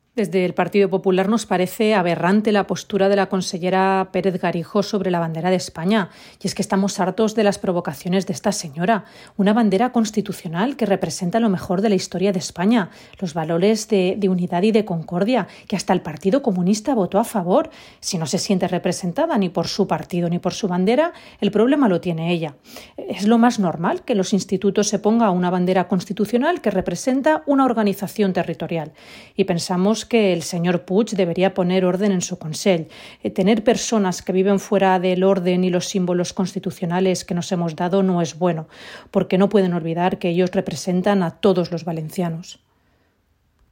Desde el Partido Popular nos parece aberrante la postura de la consellera Pérez Garijo sobre la bandera de España. Y es que estamos hartos de las provocaciones de esta señora. Una bandera constitucional que representa lo mejor de la historia de España, los valores de unidad y de concordia, que hasta el Partido Comunista votó a favor. Si no se siente representada ni por su partido ni por su bandera, el problema lo tiene ella. Es lo más normal que en los institutos se ponga una bandera constitucional que representa una organización territorial. Y pensamos que el señor Puig debería poner orden en su Consell. Tener personas que viven fuera del orden y los símbolos constitucionales que nos hemos dado no es bueno, porque no pueden olvidar que ellos representan a todos los valencianos.